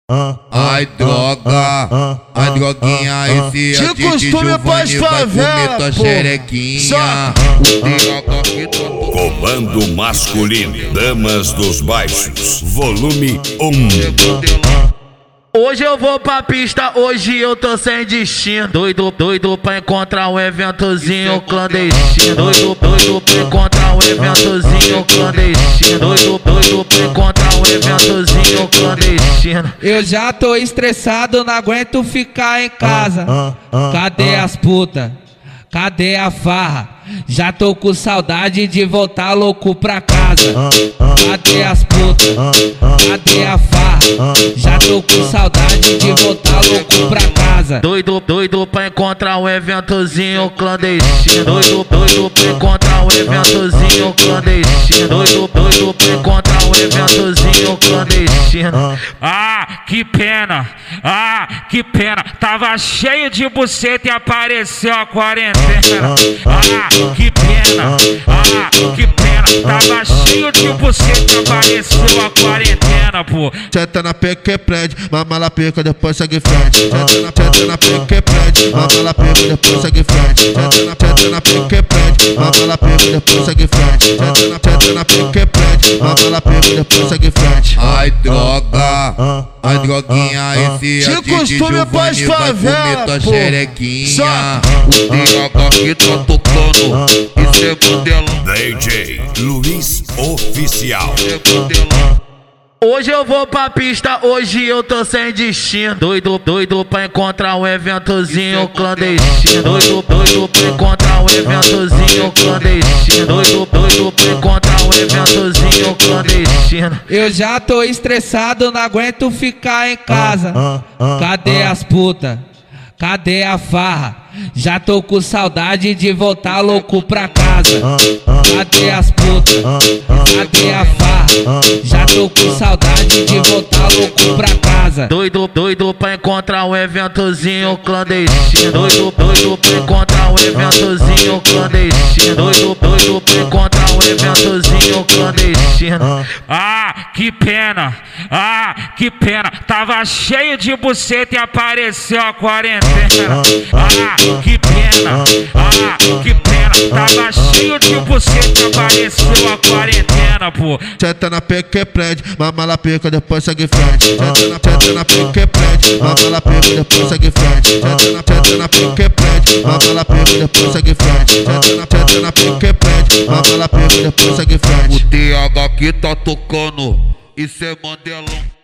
Ai droga, ai droguinha, esse é de costume pras favela, tua xerequinha. Comando masculino, damas dos baixos, volume 1. Hoje eu vou pra pista, hoje eu tô sem destino. Doido pra encontrar um eventozinho clandestino. Doido pra encontrar um eventozinho clandestino. Doido pra encontrar um eventozinho clandestino. Eu já tô estressado, não aguento ficar em casa. Cadê as putas? Cadê a farra? Já tô com saudade de voltar louco pra casa. Cadê as putas? Cadê a farra? Já tô com saudade de voltar louco pra casa. Doido pra encontrar um eventozinho clandestino. Doido pra encontrar um eventozinho clandestino. Doido pra encontrar um eventozinho clandestino. Ah, que pena, que pena. Tava cheio de buceta e apareceu a quarentena. Que pena, que pena. Tava cheio de buceta e apareceu a quarentena, pô. Senta na pica que prende, mama na pica, depois segue frente. Senta na pica que prende, mama na pica, depois segue frente. Senta na pica que prende, mama na pica, depois segue frente. Senta na pica que prende, mama na pica, depois segue frente. Ai droga, ai droguinha, esse é de costume pras favela, tua pô. xerequinha. o DH que tá tocando, isso é modelão. DJ Luiz Oficial. Hoje eu vou pra pista, hoje eu tô sem destino. Doido pra encontrar um eventozinho clandestino. Doido pra encontrar um eventozinho clandestino. Doido pra encontrar um eventozinho clandestino. Eu já tô estressado, não aguento ficar em casa. Cadê as putas? Cadê a farra? Já tô com saudade de voltar louco pra casa. Cadê as putas? Cadê a farra? Já tô com saudade de voltar louco pra casa. Doido pra encontrar um eventozinho clandestino. Doido pra encontrar um eventozinho clandestino. Doido pra encontrar um eventozinho clandestino. Que pena, que pena. Tava cheio de buceta e apareceu a quarentena. Que pena, que pena. Tava cheio de buceta e apareceu a quarentena, pô. Senta na pica que prende, mama na pica, depois segue frente. Senta na pica que prende, mama na pica, depois segue frente. Senta na pica que prende, mama na pica, depois segue frente. Senta na pica que prende, mama na pica, depois segue frente. O DH que tá tocando, isso é modelão.